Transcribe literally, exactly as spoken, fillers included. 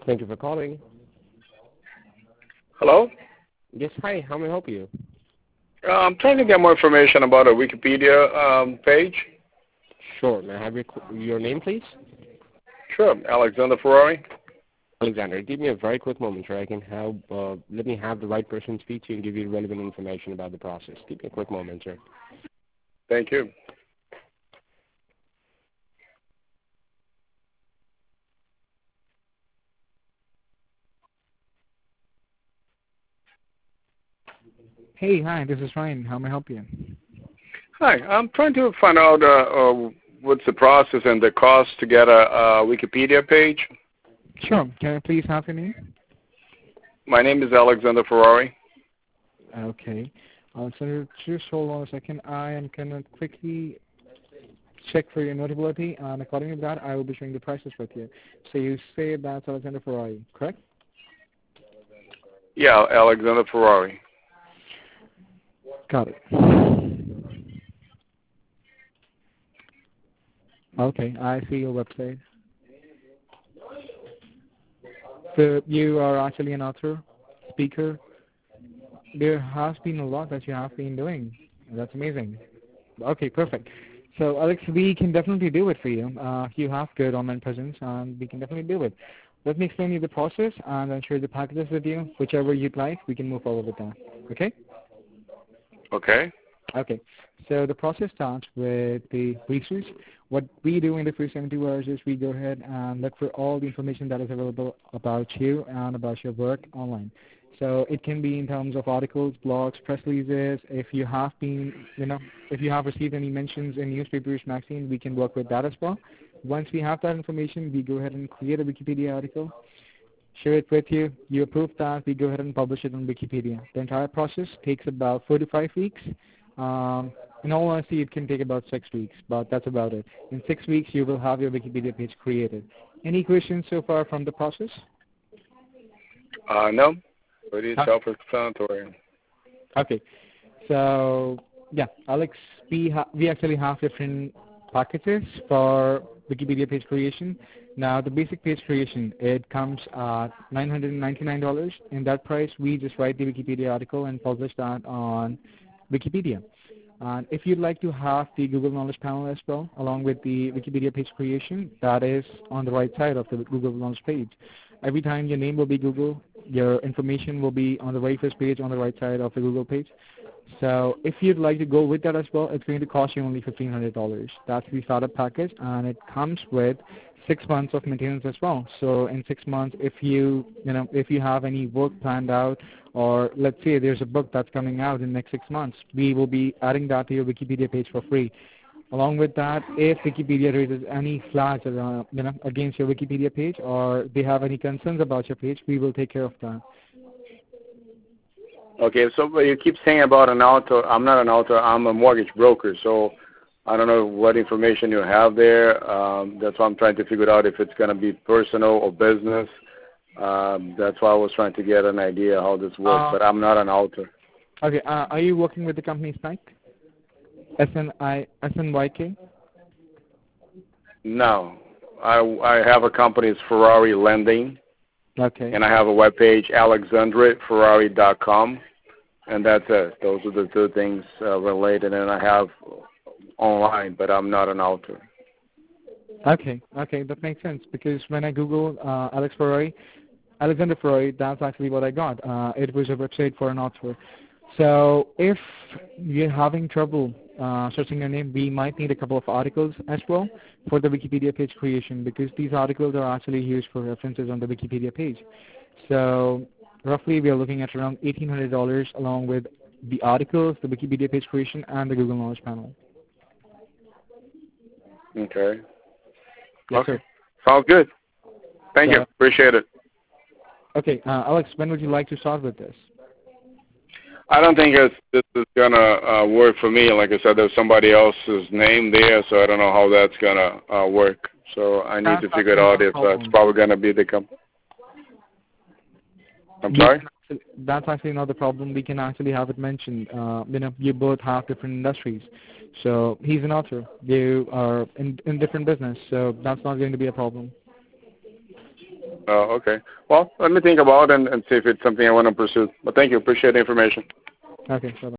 Thank you for calling. Hello? Yes, hi. How may I help you? Uh, I'm trying to get more information about a Wikipedia um, page. Sure. May I have your your name, please? Sure. Alexander Ferrari. Alexander, give me a very quick moment so I can have, uh, let me have the right person speak to you and give you relevant information about the process. Give me a quick moment, sir. Thank you. Hey, hi, this is Ryan. How may I help you? Hi. I'm trying to find out uh, uh, what's the process and the cost to get a, a Wikipedia page. Sure. Can I please have your name? My name is Alexander Ferrari. Okay. Uh, so just hold on a second. I am going to quickly check for your notability, and according to that, I will be showing the prices with you. So you say that's Alexander Ferrari, correct? Yeah, Alexander Ferrari. Got it. Okay, I see your website. So you are actually an author, speaker. There has been a lot that you have been doing. That's amazing. Okay, perfect. So Alex, we can definitely do it for you. Uh, you have good online presence, and we can definitely do it. Let me explain you the process, and then share the packages with you. Whichever you'd like, we can move forward with that. Okay? Okay. Okay. So the process starts with the research. What we do in the first seventy hours is we go ahead and look for all the information that is available about you and about your work online. So it can be in terms of articles, blogs, press releases. If you have been, you know, if you have received any mentions in newspapers, magazine, we can work with that as well. Once we have that information, we go ahead and create a Wikipedia article, share it with you. You approve that, we go ahead and publish it on Wikipedia. The entire process takes about four to five weeks. Um, in all honesty, it can take about six weeks, but that's about it. In six weeks, you will have your Wikipedia page created. Any questions so far from the process? Uh, no. Pretty Okay. self-explanatory. Okay. So, yeah, Alex, we, ha- we actually have different packages for Wikipedia page creation. Now, the basic page creation, it comes at nine hundred ninety-nine dollars. In that price, we just write the Wikipedia article and publish that on Wikipedia. And if you'd like to have the Google Knowledge Panel as well, along with the Wikipedia page creation, that is on the right side of the Google Knowledge page. Every time your name will be Google, your information will be on the very first page on the right side of the Google page. So if you'd like to go with that as well, it's going to cost you only fifteen hundred dollars. That's the startup package, and it comes with six months of maintenance as well. So in six months, if you, you know, if you have any work planned out, or let's say there's a book that's coming out in the next six months, we will be adding that to your Wikipedia page for free. Along with that, if Wikipedia raises any flags uh, you know, against your Wikipedia page, or they have any concerns about your page, we will take care of that. Okay, so but you keep saying about an author. I'm not an author. I'm a mortgage broker, so I don't know what information you have there. Um, that's why I'm trying to figure out if it's going to be personal or business. Um, that's why I was trying to get an idea how this works, Uh, but I'm not an author. okay, uh, are you working with the company Snike? S N I S N Y K? No. I, I have a company, it's Ferrari Lending, Okay. and I have a webpage, alexandre ferrari dot com, and that's it. Those are the two things uh, related, and I have online, but I'm not an author. Okay, okay, that makes sense, because when I Google uh, Alex Ferrari, Alexander Ferrari, that's actually what I got. Uh, it was a website for an author. So if you're having trouble uh, searching your name, we might need a couple of articles as well for the Wikipedia page creation, because these articles are actually used for references on the Wikipedia page. So roughly we are looking at around eighteen hundred dollars along with the articles, the Wikipedia page creation, and the Google Knowledge Panel. Okay. Yes, Okay. sir. Sounds good. Thank you. So, Appreciate it. okay, uh, Alex, when would you like to start with this? I don't think it's, this is going to uh, work for me. Like I said, there's somebody else's name there, so I don't know how that's going to uh, work. So I need That's to figure it actually out not a if that's problem. probably going to be the company. I'm We sorry? can actually, that's actually not the problem. We can actually have it mentioned. Uh, you know, you both have different industries. So he's an author. You are in, in different business, so that's not going to be a problem. Oh, okay. Well, let me think about it and, and see if it's something I want to pursue. But thank you. Appreciate the information. Okay, bye-bye.